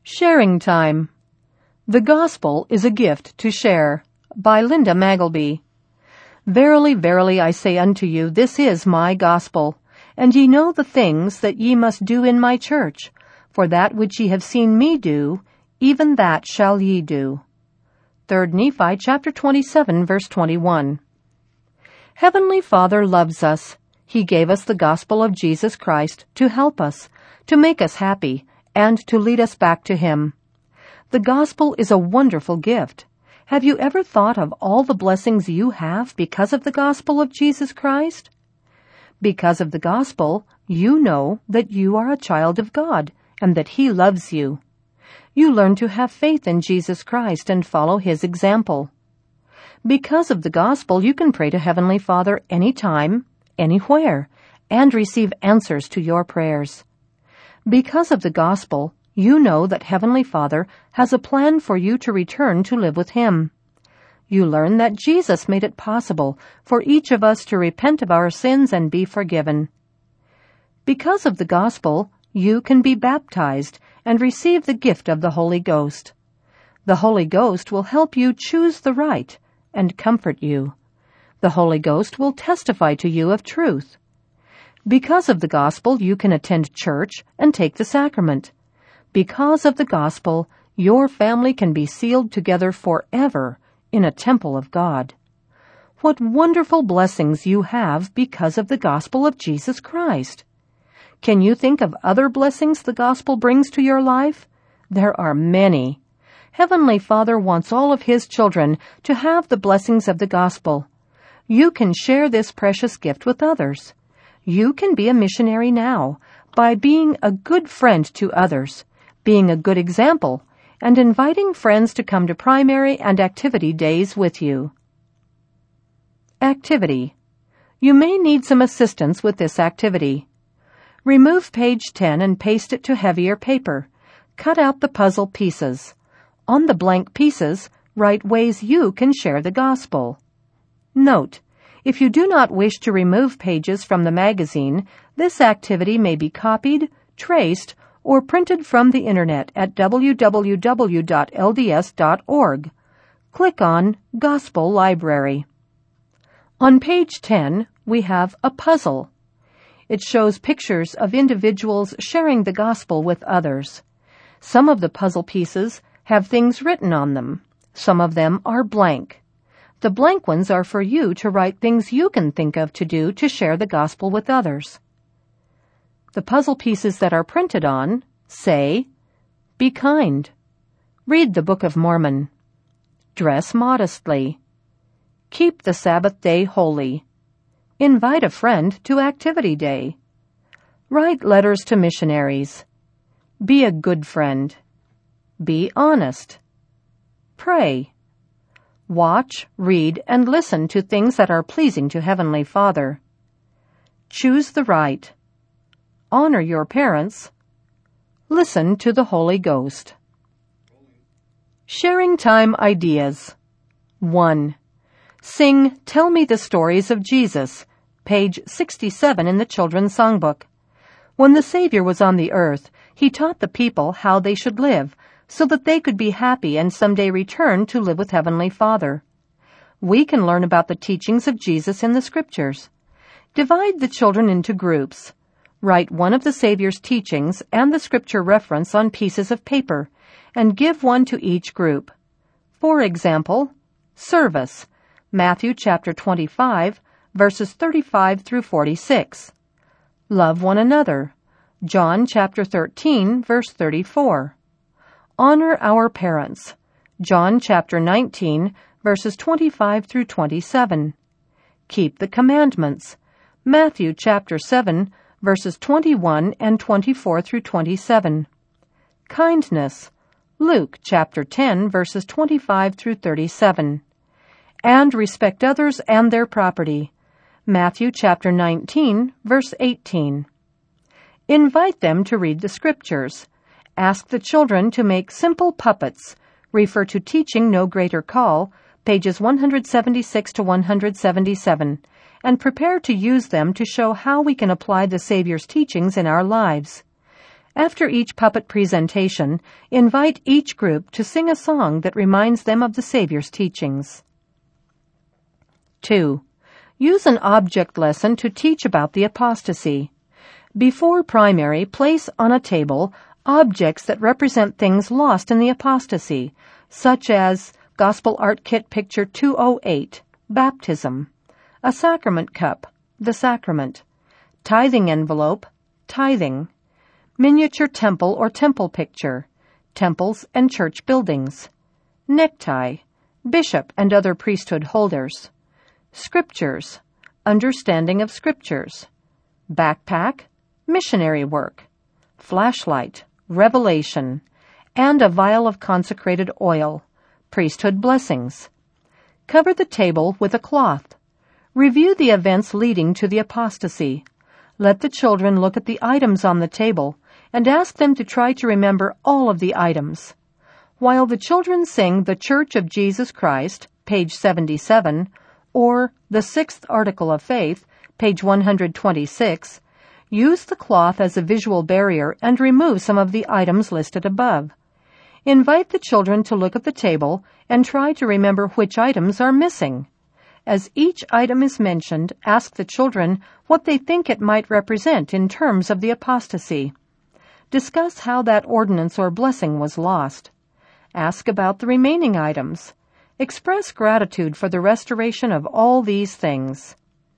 Sharing Time. The Gospel is a Gift to Share, by Linda Magleby. Verily, verily, I say unto you, this is my gospel. And ye know the things that ye must do in my church, for that which ye have seen me do, even that shall ye do. 3 Nephi chapter 27, verse 21. Heavenly Father loves us. He gave us the gospel of Jesus Christ to help us, to make us happy, and to lead us back to Him. The gospel is a wonderful gift. Have you ever thought of all the blessings you have because of the gospel of Jesus Christ? Because of the gospel, you know that you are a child of God and that He loves you. You learn to have faith in Jesus Christ and follow His example. Because of the gospel, you can pray to Heavenly Father anytime, anywhere, and receive answers to your prayers. Because of the gospel, you know that Heavenly Father has a plan for you to return to live with Him. You learn that Jesus made it possible for each of us to repent of our sins and be forgiven. Because of the gospel, you can be baptized and receive the gift of the Holy Ghost. The Holy Ghost will help you choose the right and comfort you. The Holy Ghost will testify to you of truth. Because of the gospel, you can attend church and take the sacrament. Because of the gospel, your family can be sealed together forever in a temple of God. What wonderful blessings you have because of the gospel of Jesus Christ! Can you think of other blessings the gospel brings to your life? There are many. Heavenly Father wants all of His children to have the blessings of the gospel. You can share this precious gift with others. You can be a missionary now by being a good friend to others, being a good example, and inviting friends to come to primary and activity days with you. Activity. You may need some assistance with this activity. Remove page 10 and paste it to heavier paper. Cut out the puzzle pieces. On the blank pieces, write ways you can share the gospel. Note: if you do not wish to remove pages from the magazine, this activity may be copied, traced, or printed from the Internet at www.lds.org. Click on Gospel Library. On page 10, we have a puzzle. It shows pictures of individuals sharing the gospel with others. Some of the puzzle pieces have things written on them. Some of them are blank. The blank ones are for you to write things you can think of to do to share the gospel with others. The puzzle pieces that are printed on say, be kind, read the Book of Mormon, dress modestly, keep the Sabbath day holy, invite a friend to activity day, write letters to missionaries, be a good friend, be honest, pray, watch, read, and listen to things that are pleasing to Heavenly Father. Choose the right. Honor your parents. Listen to the Holy Ghost. Sharing Time Ideas. 1. Sing Tell Me the Stories of Jesus, page 67 in the Children's Songbook. When the Savior was on the earth, He taught the people how they should live, so that they could be happy and someday return to live with Heavenly Father. We can learn about the teachings of Jesus in the Scriptures. Divide the children into groups. Write one of the Savior's teachings and the Scripture reference on pieces of paper, and give one to each group. For example, service, Matthew chapter 25, verses 35 through 46. Love one another, John chapter 13, verse 34. Honor our parents, John chapter 19, verses 25 through 27. Keep the commandments, Matthew chapter 7, verses 21 and 24 through 27. Kindness, Luke chapter 10, verses 25 through 37. And respect others and their property, Matthew chapter 19, verse 18. Invite them to read the Scriptures. Ask the children to make simple puppets. Refer to Teaching No Greater Call, pages 176 to 177, and prepare to use them to show how we can apply the Savior's teachings in our lives. After each puppet presentation, invite each group to sing a song that reminds them of the Savior's teachings. 2. Use an object lesson to teach about the apostasy. Before primary, place on a table objects that represent things lost in the apostasy, such as Gospel Art Kit Picture 208, Baptism; a sacrament cup, the sacrament; tithing envelope, tithing; miniature temple or temple picture, temples and church buildings; necktie, bishop and other priesthood holders; scriptures, understanding of scriptures; backpack, missionary work; flashlight, revelation; and a vial of consecrated oil, priesthood blessings. Cover the table with a cloth. Review the events leading to the apostasy. Let the children look at the items on the table and ask them to try to remember all of the items. While the children sing The Church of Jesus Christ, page 77, or The Sixth Article of Faith, page 126, use the cloth as a visual barrier and remove some of the items listed above. Invite the children to look at the table and try to remember which items are missing. As each item is mentioned, ask the children what they think it might represent in terms of the apostasy. Discuss how that ordinance or blessing was lost. Ask about the remaining items. Express gratitude for the restoration of all these things.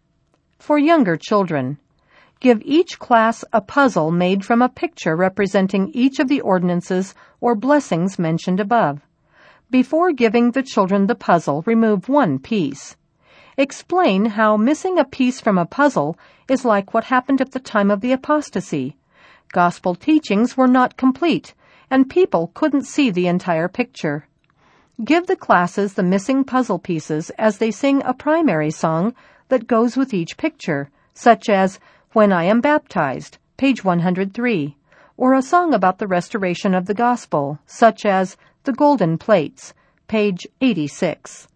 For younger children, give each class a puzzle made from a picture representing each of the ordinances or blessings mentioned above. Before giving the children the puzzle, remove one piece. Explain how missing a piece from a puzzle is like what happened at the time of the apostasy. Gospel teachings were not complete, and people couldn't see the entire picture. Give the classes the missing puzzle pieces as they sing a primary song that goes with each picture, such as When I Am Baptized, page 103, or a song about the restoration of the gospel, such as The Golden Plates, page 86.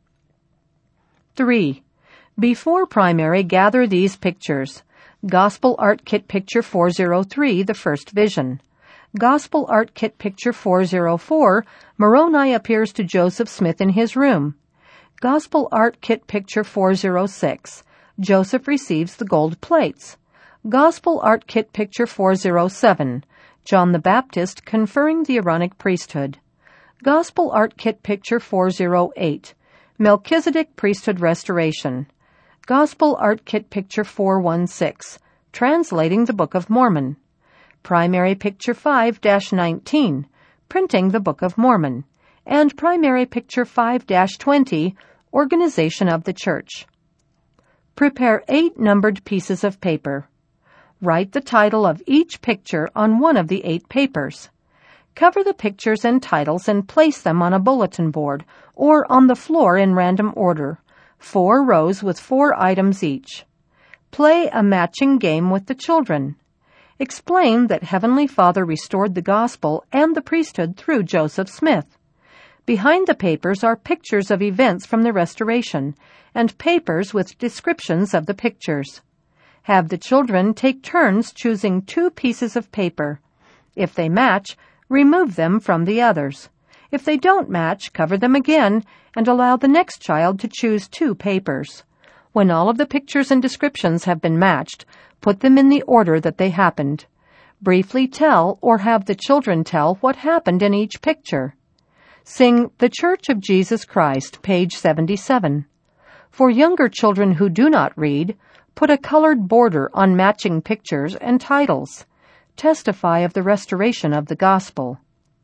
3. Before primary, gather these pictures. Gospel Art Kit Picture 403, The First Vision. Gospel Art Kit Picture 404, Moroni appears to Joseph Smith in his room. Gospel Art Kit Picture 406, Joseph receives the gold plates. Gospel Art Kit Picture 407, John the Baptist conferring the Aaronic priesthood. Gospel Art Kit Picture 408, Melchizedek priesthood restoration. Gospel Art Kit Picture 416, translating the Book of Mormon. Primary Picture 5-19, printing the Book of Mormon. And Primary Picture 5-20, organization of the church. Prepare 8 numbered pieces of paper. Write the title of each picture on one of the 8 papers. Cover the pictures and titles and place them on a bulletin board or on the floor in random order, 4 rows with 4 items each. Play a matching game with the children. Explain that Heavenly Father restored the gospel and the priesthood through Joseph Smith. Behind the papers are pictures of events from the restoration and papers with descriptions of the pictures. Have the children take turns choosing 2 pieces of paper. If they match, remove them from the others. If they don't match, cover them again and allow the next child to choose 2 papers. When all of the pictures and descriptions have been matched, put them in the order that they happened. Briefly tell or have the children tell what happened in each picture. Sing The Church of Jesus Christ, page 77. For younger children who do not read, put a colored border on matching pictures and titles. Testify of the restoration of the gospel.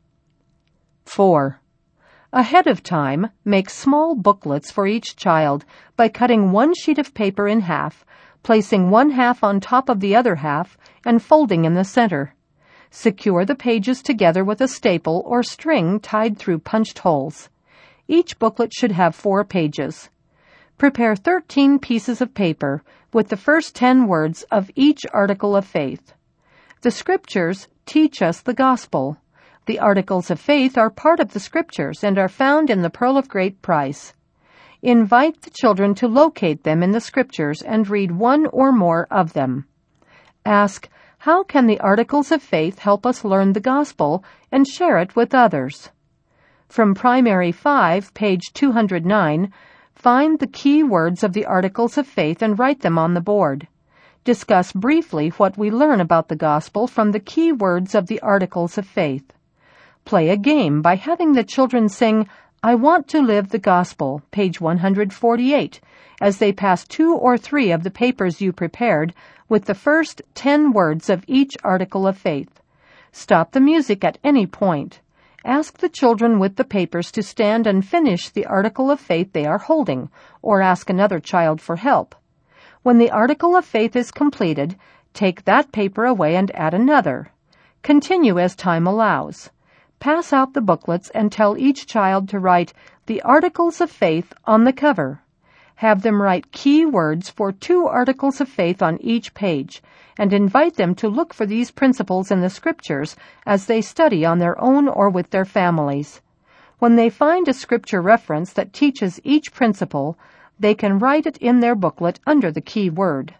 4. Ahead of time, make small booklets for each child by cutting one sheet of paper in half, placing one half on top of the other half, and folding in the center. Secure the pages together with a staple or string tied through punched holes. Each booklet should have 4 pages. Prepare 13 pieces of paper with the first 10 words of each article of faith. The Scriptures teach us the gospel. The articles of faith are part of the Scriptures and are found in the Pearl of Great Price. Invite the children to locate them in the Scriptures and read one or more of them. Ask, How can the Articles of Faith help us learn the gospel and share it with others? From Primary 5, page 209, find the key words of the Articles of Faith and write them on the board. Discuss briefly what we learn about the gospel from the key words of the Articles of Faith. Play a game by having the children sing, "I Want to Live the Gospel," page 148, as they pass 2 or 3 of the papers you prepared with the first 10 words of each Article of Faith. Stop the music at any point. Ask the children with the papers to stand and finish the Article of Faith they are holding, or ask another child for help. When the Article of Faith is completed, take that paper away and add another. Continue as time allows. Pass out the booklets and tell each child to write the Articles of Faith on the cover. Have them write key words for 2 Articles of Faith on each page, and invite them to look for these principles in the Scriptures as they study on their own or with their families. When they find a Scripture reference that teaches each principle, they can write it in their booklet under the key word.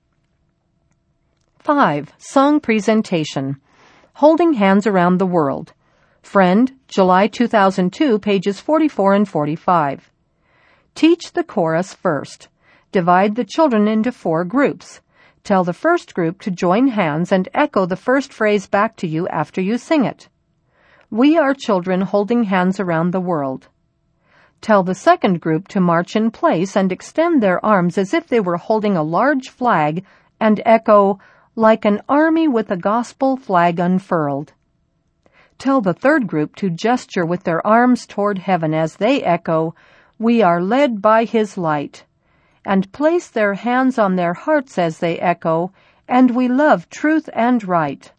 5. Song Presentation. Holding Hands Around the World. Friend, July 2002, pages 44 and 45. Teach the chorus first. Divide the children into 4 groups. Tell the first group to join hands and echo the first phrase back to you after you sing it. We are children holding hands around the world. Tell the second group to march in place and extend their arms as if they were holding a large flag and echo, "Like an army with a gospel flag unfurled." Tell the third group to gesture with their arms toward heaven as they echo, "We are led by His light," and place their hands on their hearts as they echo, "And we love truth and right."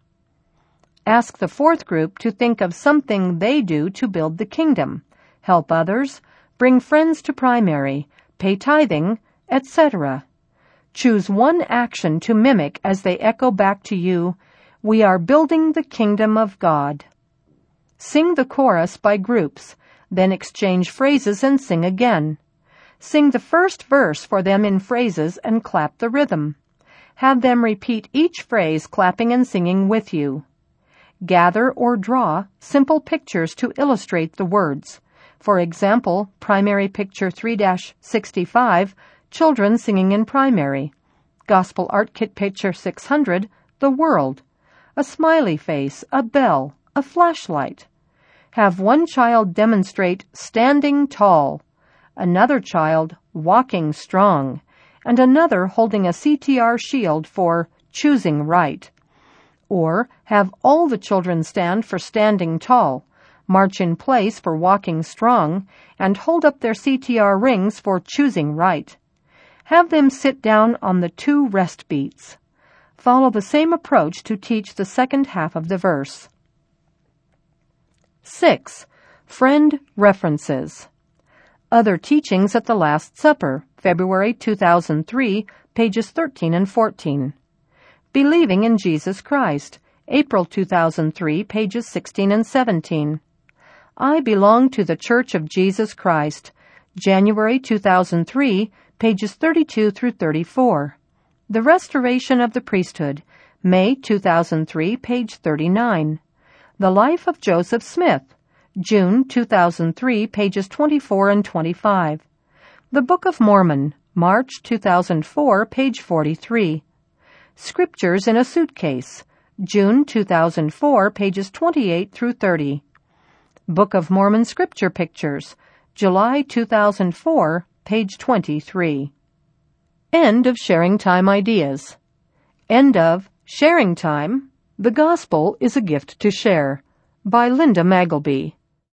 Ask the fourth group to think of something they do to build the kingdom, help others, bring friends to primary, pay tithing, etc. Choose one action to mimic as they echo back to you, "We are building the kingdom of God." Sing the chorus by groups, then exchange phrases and sing again. Sing the first verse for them in phrases and clap the rhythm. Have them repeat each phrase clapping and singing with you. Gather or draw simple pictures to illustrate the words. For example, Primary Picture 3-65, Children Singing in Primary. Gospel Art Kit Picture 600, The World. A smiley face, a bell, a flashlight. Have one child demonstrate standing tall, another child walking strong, and another holding a CTR shield for choosing right. Or have all the children stand for standing tall, march in place for walking strong, and hold up their CTR rings for choosing right. Have them sit down on the 2 rest beats. Follow the same approach to teach the second half of the verse. 6. Friend References. Other Teachings at the Last Supper, February 2003, pages 13 and 14. Believing in Jesus Christ, April 2003, pages 16 and 17. I Belong to the Church of Jesus Christ, January 2003, pages 32 through 34. The Restoration of the Priesthood, May 2003, page 39. The Life of Joseph Smith, June 2003, pages 24 and 25. The Book of Mormon, March 2004, page 43. Scriptures in a Suitcase, June 2004, pages 28 through 30. Book of Mormon Scripture Pictures, July 2004, page 23. End of Sharing Time Ideas. End of Sharing Time, The Gospel is a Gift to Share, by Linda Magleby.